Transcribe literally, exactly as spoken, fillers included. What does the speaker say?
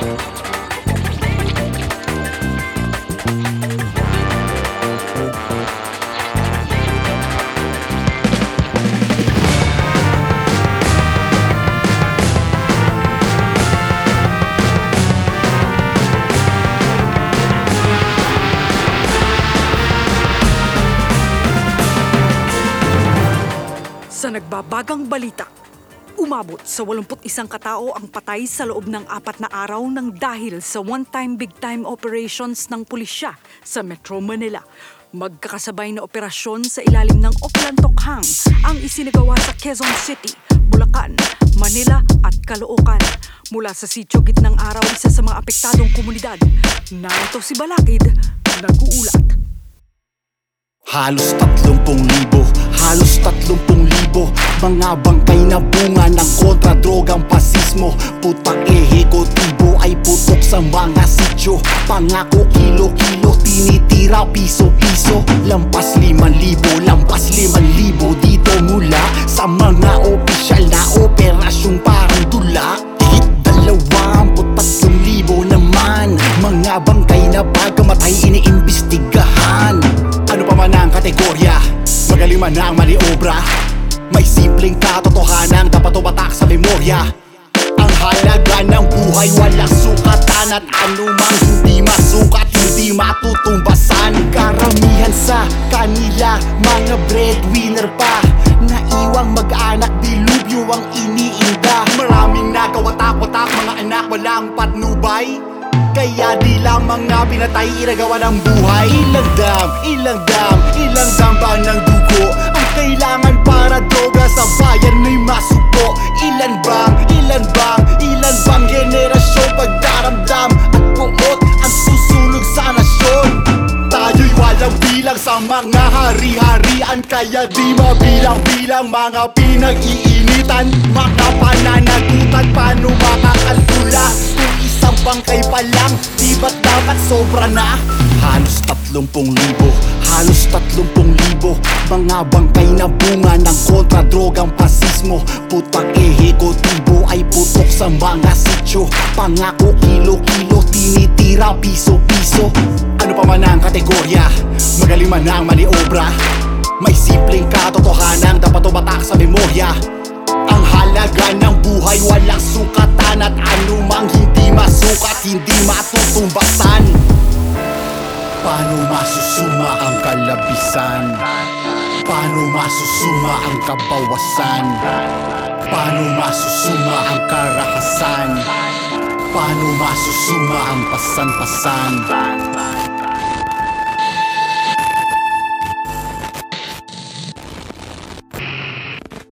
Sa nagbabagang balita, umabot sa walumput isang katao ang patay sa loob ng apat na araw ng dahil sa one-time big-time operations ng pulisya sa Metro Manila. Magkakasabay na operasyon sa ilalim ng Oplan-Tokhang ang isinagawa sa Quezon City, Bulacan, Manila at Caloocan. Mula sa sitio Gitnang Araw, isa sa mga apektadong komunidad, narito si Balakid, nag-uulat. Halos tatlumpung libo, halos tatlumpung libo mga bangkay na bunga ng kontra-drogang pasismo. Putang ehekutibo ay putok sa mga sityo. Pangako kilo-kilo, tinitira piso-piso. Lampas liman libo, lampas liman libo dito mula sa mga opisyal na operasyong parang dula. Higit dalawampu tatlong libo naman mga bangkay na pagkamatay iniimbestigahan. Ano pa man ang kategorya, magaling man ang maniobra, may simpleng katotohanan dapat tumatak sa memorya. Ang halaga ng buhay walang sukatan at anumang hindi masukat, hindi matutumbasan. Karamihan sa kanila mga breadwinner pa, naiwang mag-anak dilubyo ang iniinda. Maraming nagawatak-watak mga anak walang patnubay, kaya di lang mga pinatay inagawa ng buhay. Ilang dam, ilang dam, ilang dam ba ng dugo ang kailangan para droga sa bayan may masuko? Ilan bang, ilan bang, ilan bang generasyon pagdaramdam at buot ang susunog sa nasyon? Tayo'y walang bilang sa mga hari-harian, kaya di mabilang-bilang mga pinag-iinitan. Mga pananagutan, paano makakalkula kung isang bangkay pa lang, di ba't dapat sobra na? Halos tatlumpung libo, halos tatlumpung libo mga bangkay na bunga ng kontra-drogang pasismo. Putang ehekutibo ay putok sa mga sityo. Pangako kilo-kilo, tinitira piso-piso. Ano pa man ang kategorya, magaling man ang maniobra, may simpleng katotohanan dapat tumatak sa memorya. Ang halaga ng buhay walang sukatan at anumang hindi masukat, hindi matutumbasan. Paano masusuma ang kalabisan? Paano masusuma ang kabawasan? Paano masusuma ang karakasan? Paano masusuma ang pasan-pasan?